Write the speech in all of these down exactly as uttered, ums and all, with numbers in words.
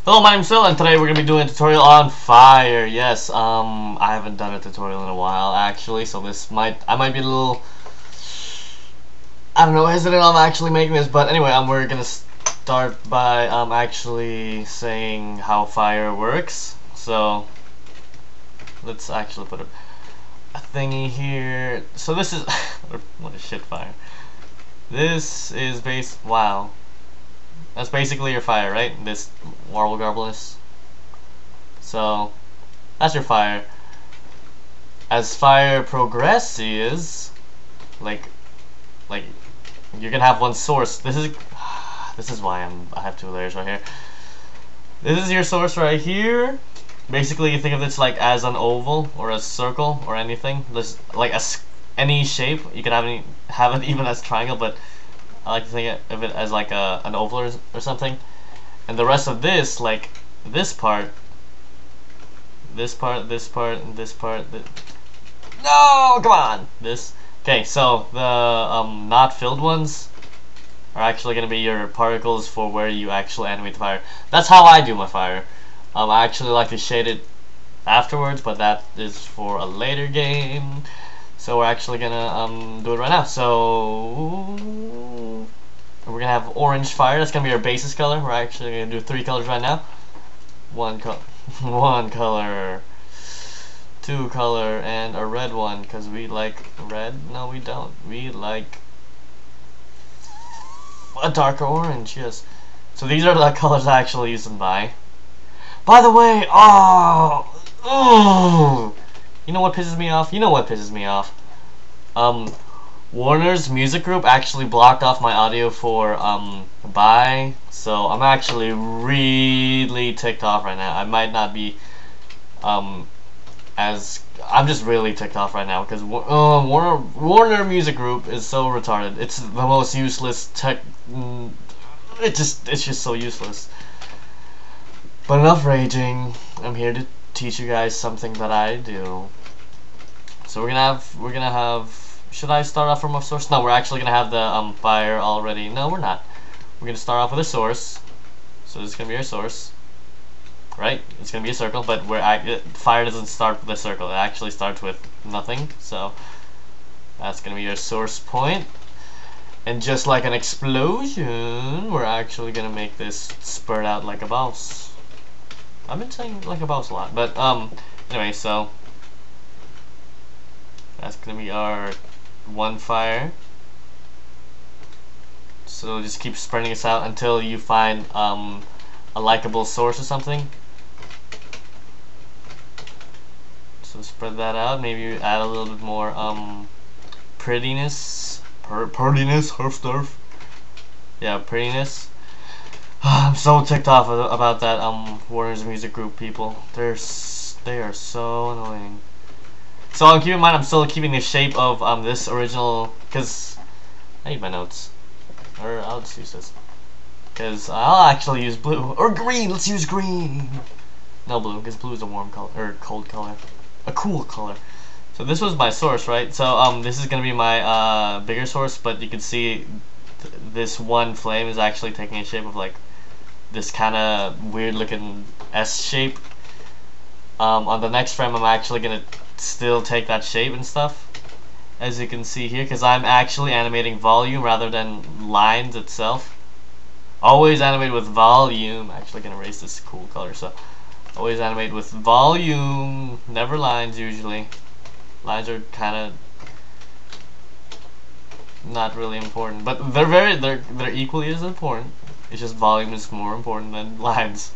Hello, my name's Phil, and today we're gonna be doing a tutorial on fire. Yes, um, I haven't done a tutorial in a while, actually, so this might, I might be a little, I don't know, hesitant on actually making this, but anyway, um, we're gonna start by, um, actually saying how fire works. So, let's actually put a, a thingy here. So this is, what a shit fire. This is based, wow. That's basically your fire, right? This warble garbleness. So that's your fire. As fire progresses, like, like you're gonna have one source. This is, this is why I'm. I have two layers right here. This is your source right here. Basically, you think of this like as an oval or a circle or anything. There's like a any shape. You can have any have it even as triangle, but I like to think of it as like a, an oval or, or something. And the rest of this, like this part, this part, this part, and this part. This. No, come on! This. Okay, so the um, not filled ones are actually going to be your particles for where you actually animate the fire. That's how I do my fire. Um, I actually like to shade it afterwards, but that is for a later game. So we're actually gonna um, do it right now. So we're gonna have orange fire. That's gonna be our basis color. We're actually gonna do three colors right now. One color, one color, two color, and a red one because we like red. No, we don't. We like a darker orange. Yes. So these are the colors I actually use them by. By the way, oh, oh. You know what pisses me off? You know what pisses me off? Um, Warner's Music Group actually blocked off my audio for um Bye, so I'm actually really ticked off right now. I might not be um as I'm just really ticked off right now because uh, Warner Warner Music Group is so retarded. It's the most useless tech. Mm, it just it's just so useless. But enough raging. I'm here to teach you guys something that I do. So we're gonna have we're gonna have should I start off from a source? No, we're actually gonna have the um fire already. No, we're not. We're gonna start off with a source. So this is gonna be our source. Right? It's gonna be a circle, but where I fire doesn't start with a circle, it actually starts with nothing. So that's gonna be your source point. And just like an explosion, we're actually gonna make this spurt out like a boss. I've been saying like a boss a lot, but um, anyway, so that's gonna be our one fire. So just keep spreading this out until you find um a likable source or something. So spread that out. Maybe add a little bit more um prettiness, per prettiness, herf derf. Yeah, prettiness. I'm so ticked off about that um Warner's Music Group people. They're s they are so annoying. So um, keep in mind I'm still keeping the shape of um this original because I need my notes, or I'll just use this because I'll actually use blue or green. Let's use green. No, blue, because blue is a warm color or cold color, a cool color. So this was my source, right? So um this is gonna be my uh bigger source, but you can see th this one flame is actually taking a shape of like this kind of weird looking S shape. Um, on the next frame I'm actually gonna still take that shape and stuff, as you can see here, because I'm actually animating volume rather than lines itself. Always animate with volume. Actually gonna erase this cool color, so always animate with volume, never lines usually. Lines are kind of not really important, but they're very they're they're equally as important. It's just volume is more important than lines.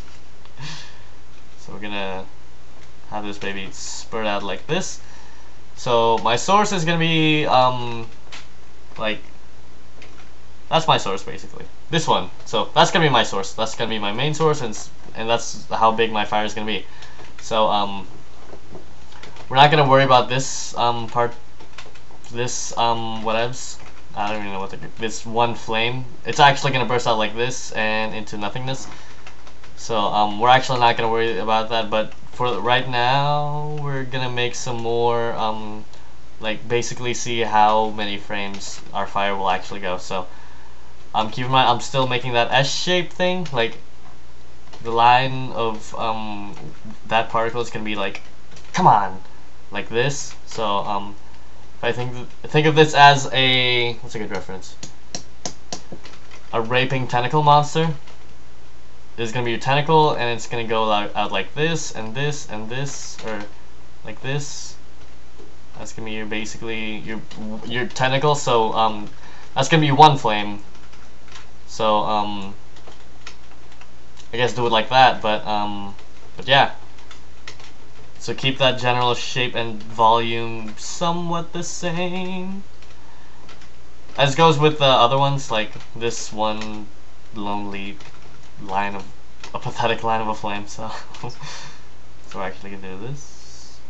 So we're gonna have this baby spurt out like this. So my source is gonna be um like that's my source basically. This one. So that's gonna be my source. That's gonna be my main source, and and that's how big my fire is gonna be. So um we're not gonna worry about this um part. This um whatevs. I don't even know what the this one flame. It's actually gonna burst out like this and into nothingness. So um we're actually not gonna worry about that. But for right now, we're gonna make some more um like basically see how many frames our fire will actually go. So um keep in mind I'm still making that S shape thing. Like the line of um, that particle is gonna be like, come on, like this. So um, if I think th think of this as a, what's a good reference? A raping tentacle monster. There's gonna be your tentacle, and it's gonna go out, out like this, and this, and this, or like this. That's gonna be your basically your your tentacle. So um, that's gonna be one flame. So um, I guess do it like that. But um, but yeah. So keep that general shape and volume somewhat the same. As goes with the other ones, like this one lonely line of a pathetic line of a flame. So so we're actually gonna do this.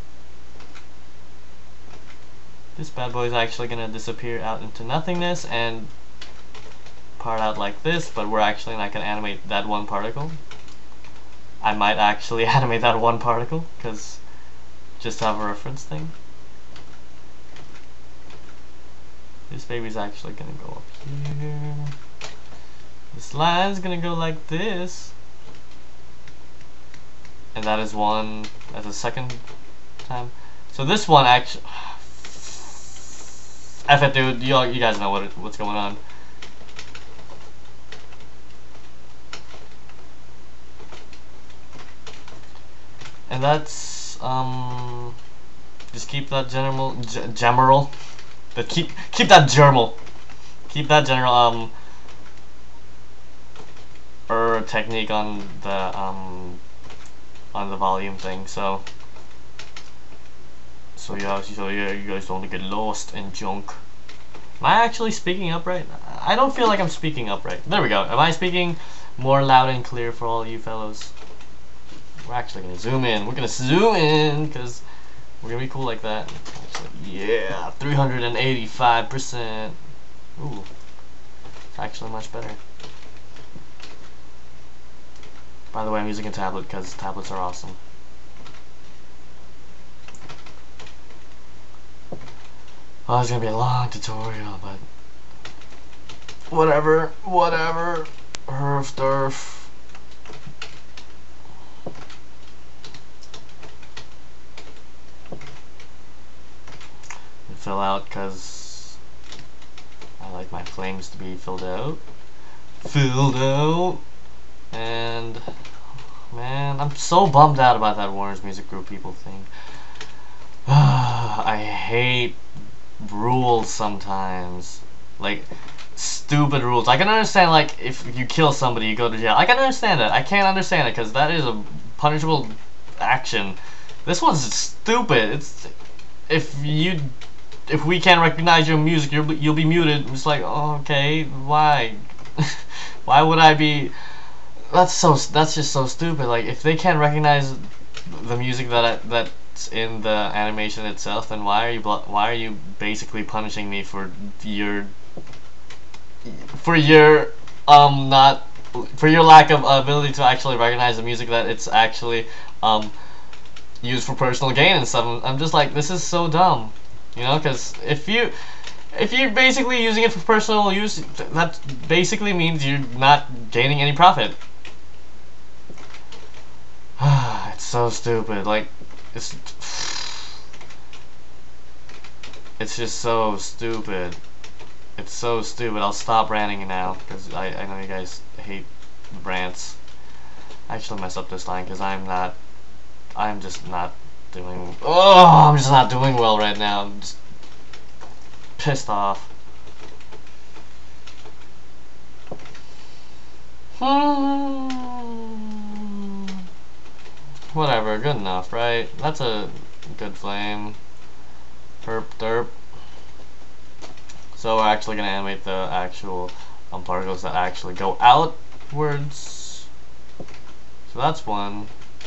This bad boy is actually gonna disappear out into nothingness and part out like this, but we're actually not gonna animate that one particle. I might actually animate that one particle, because just to have a reference thing. This baby's actually gonna go up here. This line's gonna go like this. And that is one, that's a second time. So this one actually, F it dude, you, you guys know what it, what's going on. And that's, um, just keep that general, general, but keep, keep that germal, keep that general, um, er, technique on the, um, on the volume thing, so, so yeah, so yeah, you guys don't get lost in junk. Am I actually speaking upright? I don't feel like I'm speaking upright. There we go. Am I speaking more loud and clear for all you fellows? We're actually gonna zoom in. We're gonna zoom in because we're gonna be cool like that. Actually, yeah, three hundred eighty-five percent. Ooh, it's actually much better. By the way, I'm using a tablet because tablets are awesome. Well, it's gonna be a long tutorial, but whatever, whatever. Herf derf. Fill out because I like my flames to be filled out. Filled out. And man, I'm so bummed out about that Warner's Music Group people thing. I hate rules sometimes. Like stupid rules. I can understand like if you kill somebody you go to jail. I can understand it. I can't understand it because that is a punishable action. This one's stupid. It's if you if we can't recognize your music, you'll be, you'll be muted. It's like, oh, okay, why? Why would I be? That's so. That's just so stupid. Like, if they can't recognize the music that I, that's in the animation itself, then why are you why are you basically punishing me for your for your um not for your lack of ability to actually recognize the music that it's actually um used for personal gain and stuff? I'm just like, this is so dumb. You know, because if you if you're basically using it for personal use, that basically means you're not gaining any profit. It's so stupid. Like, it's it's just so stupid. It's so stupid. I'll stop ranting now because I I know you guys hate rants. I actually messed up this line because I'm not. I'm just not. Doing oh I'm just not doing well right now. I'm just pissed off. Hmm. Whatever, good enough, right? That's a good flame. Herp derp. So we're actually gonna animate the actual um, particles that actually go outwards. So that's one.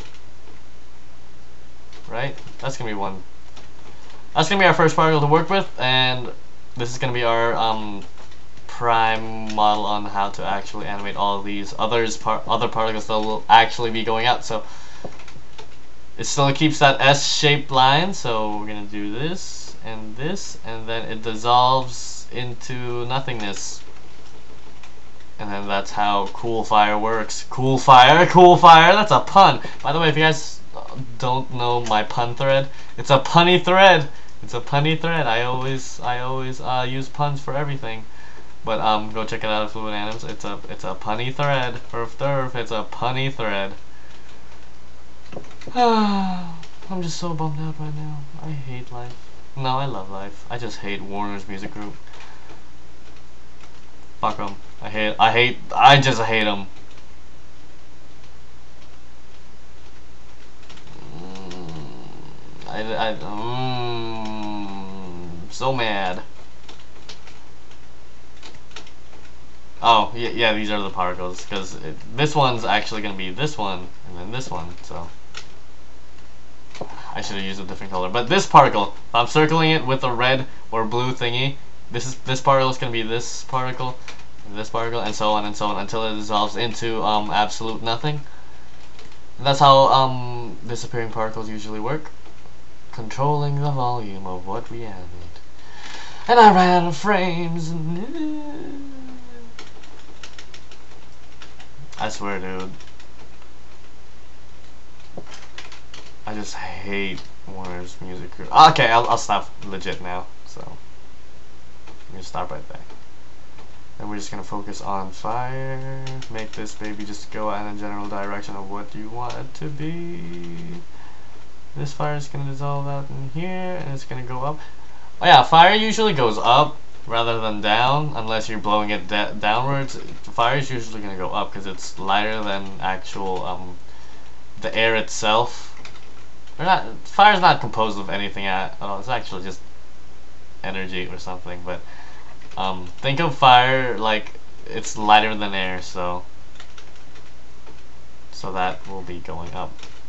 Right? That's gonna be one. That's gonna be our first particle to work with, and this is gonna be our um, prime model on how to actually animate all of these others par other particles that will actually be going out. So it still keeps that S-shaped line. So we're gonna do this and this, and then it dissolves into nothingness. And then that's how cool fire works. Cool fire, cool fire, that's a pun. By the way, if you guys don't know my pun thread, it's a punny thread. It's a punny thread. I always I always uh, use puns for everything. But um go check it out at Fluid Anims. It's a it's a punny thread. Perf derf, it's a punny thread. I'm just so bummed out right now. I hate life. No, I love life. I just hate Warner's Music Group. Fuck them. I hate, I hate, I just hate them. Mm, I, I, mm, so mad. Oh, yeah, yeah, these are the particles, because this one's actually going to be this one, and then this one, so. I should have used a different color. But this particle, if I'm circling it with a red or blue thingy, this is this particle is going to be this particle, this particle, and so on and so on until it dissolves into um, absolute nothing. And that's how um, disappearing particles usually work. Controlling the volume of what we animate. And I ran out of frames. I swear, dude. I just hate Warner's Music Group. Okay, I'll, I'll stop legit now. So, I'm gonna stop right there. And we're just gonna focus on fire. Make this baby just go in a general direction of what you want it to be. This fire is gonna dissolve out in here, and it's gonna go up. Oh yeah, fire usually goes up rather than down, unless you're blowing it downwards. Fire is usually gonna go up because it's lighter than actual um the air itself. Or not, fire's not composed of anything at all. It's actually just energy or something. But um, think of fire like it's lighter than air, so so that will be going up.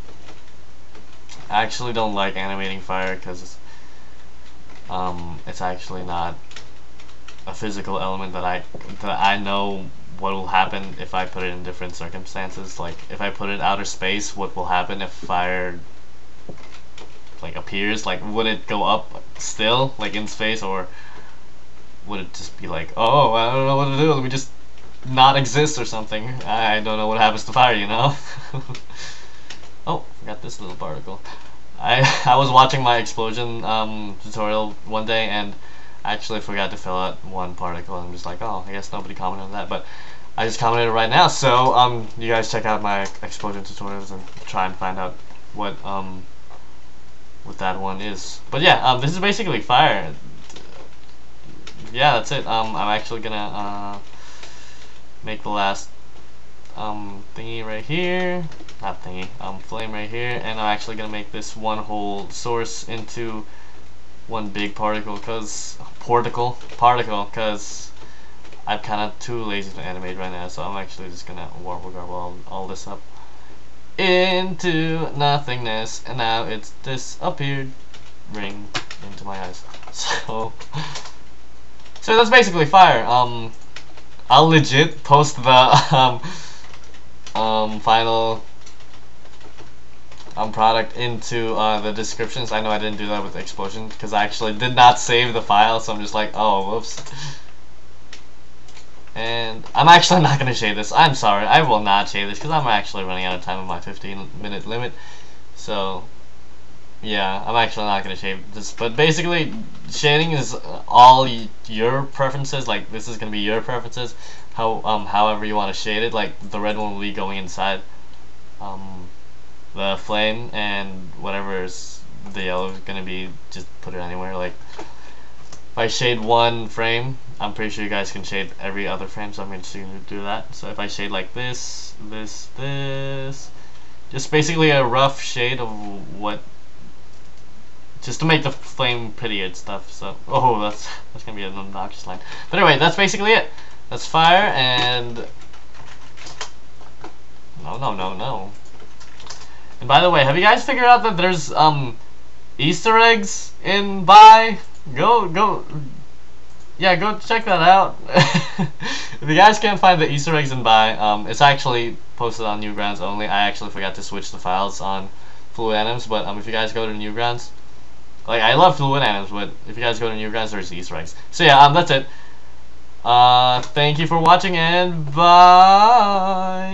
I actually don't like animating fire because um, it's actually not a physical element that I that I know what will happen if I put it in different circumstances. Like if I put it outer space, what will happen if fire like appears? Like would it go up still like in space, or would it just be like, oh, I don't know what to do, let me just not exist or something? I don't know what happens to fire, you know. Oh, forgot this little particle. I I was watching my explosion um, tutorial one day and actually forgot to fill out one particle. I'm just like, oh, I guess nobody commented on that, but I just commented right now. So um, you guys check out my explosion tutorials and try and find out what um what that one is. But yeah, um, this is basically fire. Yeah, that's it. Um, I'm actually gonna uh, make the last um thingy right here, not thingy, um flame right here, and I'm actually gonna make this one whole source into one big particle, cause particle particle, cause I'm kind of too lazy to animate right now, so I'm actually just gonna warble garble all, all this up into nothingness, and now it's disappeared ring into my eyes. So so that's basically fire. um I'll legit post the um um final um product into uh, the descriptions. I know I didn't do that with the explosion because I actually did not save the file, so I'm just like, oh whoops. And I'm actually not going to shade this. I'm sorry, I will not shade this because I'm actually running out of time on my fifteen minute limit. So yeah, I'm actually not going to shade this. But basically, shading is all y your preferences. Like this is going to be your preferences. How um however you want to shade it. Like the red one will be going inside um the flame, and whatever is the yellow is going to be just put it anywhere. Like if I shade one frame, I'm pretty sure you guys can shade every other frame, so I'm going to do that. So if I shade like this, this, this, just basically a rough shade of what, just to make the flame pretty and stuff. So, oh, that's that's going to be an obnoxious line. But anyway, that's basically it. That's fire, and no, no, no, no. And by the way, have you guys figured out that there's um Easter eggs in Bye? Go, go, yeah, go check that out. If you guys can't find the Easter eggs in Bye, um, it's actually posted on Newgrounds only. I actually forgot to switch the files on Fluid Anims, but um, if you guys go to Newgrounds, like I love Fluid Anims, but if you guys go to Newgrounds, there's Easter eggs. So yeah, um, that's it. Uh, thank you for watching and bye!